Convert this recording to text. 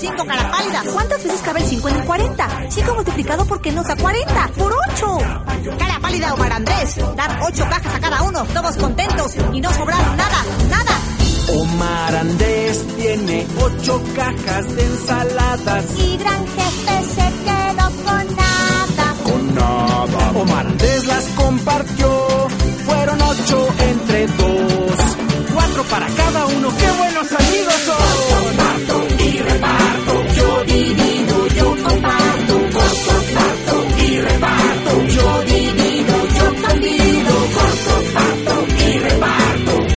5, cara pálida. ¿Cuántas veces cabe el 5 en el 40? 5 multiplicado por qué nos da 40. ¡Por 8! Cara pálida, Omar Andrés. Dar 8 cajas a cada uno, todos contentos y no sobraron nada, nada. Omar Andrés tiene 8 cajas de ensaladas. Y gran jefe se queda